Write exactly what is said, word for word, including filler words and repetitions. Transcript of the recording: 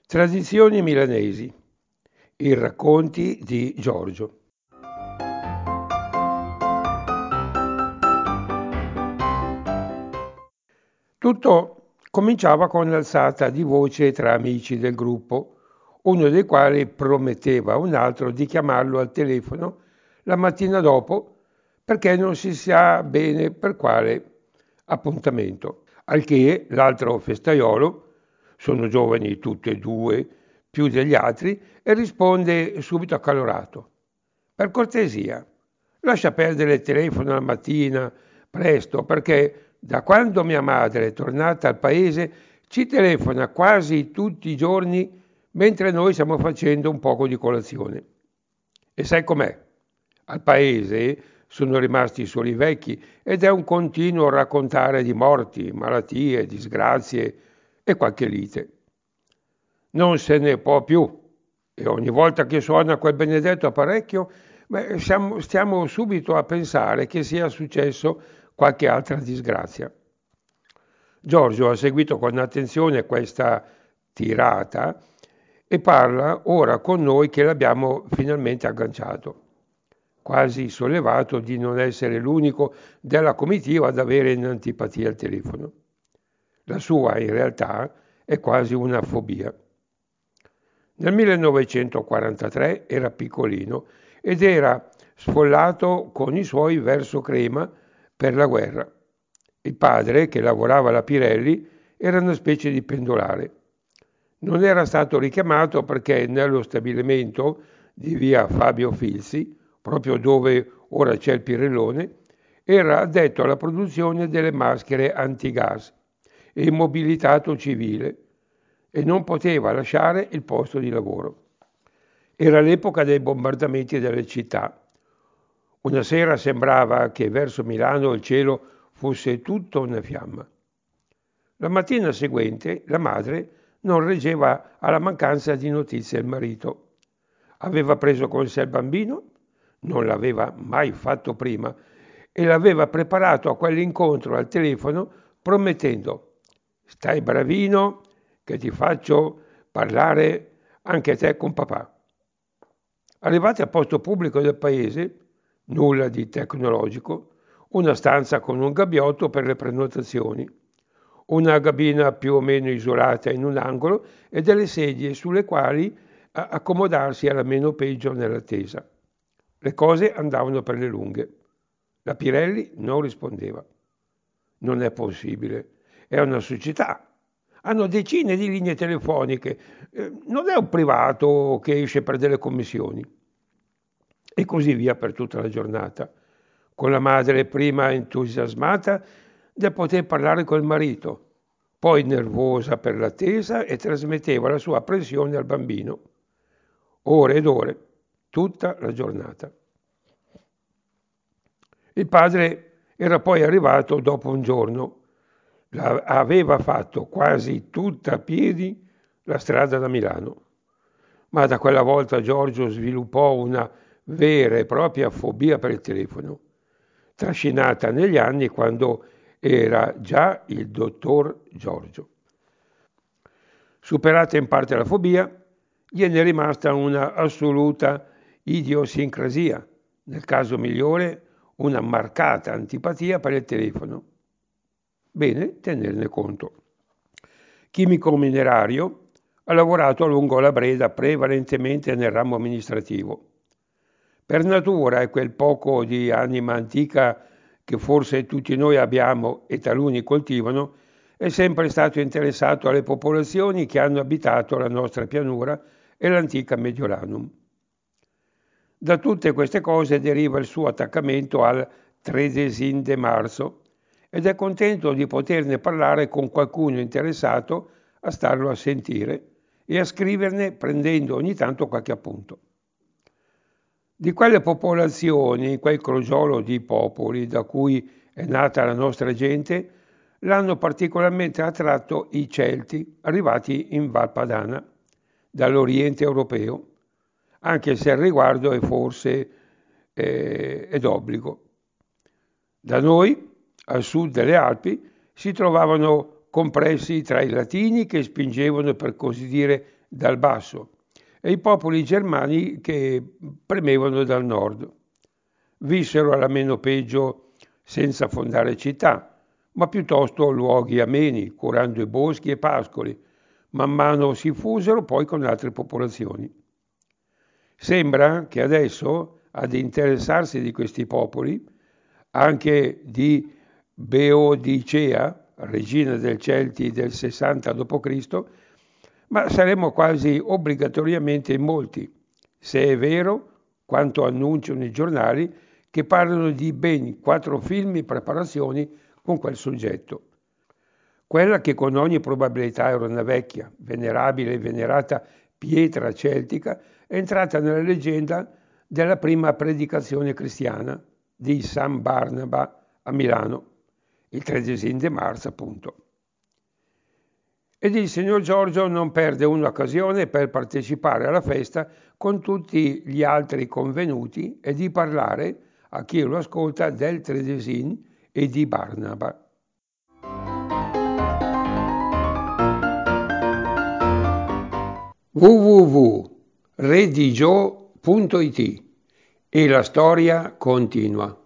Tradizioni milanesi. I racconti di Giorgio. Tutto cominciava con un'alzata di voce tra amici del gruppo, uno dei quali prometteva a un altro di chiamarlo al telefono la mattina dopo perché non si sa bene per quale appuntamento. Al che l'altro festaiolo, sono giovani tutti e due, più degli altri, e risponde subito accalorato: per cortesia, lascia perdere il telefono la mattina presto, perché da quando mia madre è tornata al paese ci telefona quasi tutti i giorni mentre noi stiamo facendo un poco di colazione. E sai com'è? Al paese sono rimasti solo i vecchi ed è un continuo raccontare di morti, malattie, disgrazie e qualche lite. Non se ne può più e ogni volta che suona quel benedetto apparecchio, beh, siamo, stiamo subito a pensare che sia successo qualche altra disgrazia. Giorgio ha seguito con attenzione questa tirata e parla ora con noi che l'abbiamo finalmente agganciato, quasi sollevato di non essere l'unico della comitiva ad avere un'antipatia al telefono. La sua, in realtà, è quasi una fobia. Nel millenovecentoquarantatré era piccolino ed era sfollato con i suoi verso Crema per la guerra. Il padre, che lavorava alla Pirelli, era una specie di pendolare. Non era stato richiamato perché nello stabilimento di via Fabio Filzi, proprio dove ora c'è il Pirellone, era addetto alla produzione delle maschere antigas e mobilitato civile e non poteva lasciare il posto di lavoro. Era l'epoca dei bombardamenti delle città. Una sera sembrava che verso Milano il cielo fosse tutto una fiamma. La mattina seguente la madre non reggeva alla mancanza di notizie del marito. Aveva preso con sé il bambino, non l'aveva mai fatto prima, e l'aveva preparato a quell'incontro al telefono promettendo: stai bravino che ti faccio parlare anche te con papà. Arrivati al posto pubblico del paese, nulla di tecnologico, una stanza con un gabbiotto per le prenotazioni, una cabina più o meno isolata in un angolo e delle sedie sulle quali accomodarsi era meno peggio nell'attesa. Le cose andavano per le lunghe. La Pirelli non rispondeva. Non è possibile. È una società. Hanno decine di linee telefoniche. Eh, non è un privato che esce per delle commissioni. E così via per tutta la giornata, con la madre prima entusiasmata del poter parlare col marito, poi nervosa per l'attesa e trasmetteva la sua apprensione al bambino. Ore ed ore, tutta la giornata. Il padre era poi arrivato dopo un giorno. Aveva fatto quasi tutta a piedi la strada da Milano. Ma da quella volta Giorgio sviluppò una vera e propria fobia per il telefono, trascinata negli anni quando era già il dottor Giorgio. Superata in parte la fobia, gliene è rimasta una assoluta idiosincrasia, nel caso migliore una marcata antipatia per il telefono. Bene tenerne conto. Chimico minerario, ha lavorato a lungo alla Breda prevalentemente nel ramo amministrativo. Per natura è quel poco di anima antica che forse tutti noi abbiamo e taluni coltivano, è sempre stato interessato alle popolazioni che hanno abitato la nostra pianura e l'antica Mediolanum. Da tutte queste cose deriva il suo attaccamento al Tredesin de Marzo ed è contento di poterne parlare con qualcuno interessato a starlo a sentire e a scriverne prendendo ogni tanto qualche appunto. Di quelle popolazioni, quel crogiolo di popoli da cui è nata la nostra gente, l'hanno particolarmente attratto i Celti arrivati in Val Padana, dall'Oriente europeo, anche se il riguardo è forse eh, è d'obbligo. Da noi, al sud delle Alpi, si trovavano compressi tra i latini che spingevano per così dire dal basso e i popoli germani che premevano dal nord. Vissero alla meno peggio senza fondare città, ma piuttosto luoghi ameni, curando i boschi e pascoli. Man mano si fusero poi con altre popolazioni. Sembra che adesso ad interessarsi di questi popoli, anche di Beodicea, regina del Celti del sessanta dopo Cristo, ma saremo quasi obbligatoriamente in molti, se è vero quanto annunciano i giornali che parlano di ben quattro film in preparazione con quel soggetto. Quella che con ogni probabilità era una vecchia, venerabile e venerata pietra celtica è entrata nella leggenda della prima predicazione cristiana di San Barnaba a Milano, il tredicesimo di marzo appunto. Ed il signor Giorgio non perde un'occasione per partecipare alla festa con tutti gli altri convenuti e di parlare a chi lo ascolta del tredesìn e di Barnaba. w w w punto redigio punto it e la storia continua.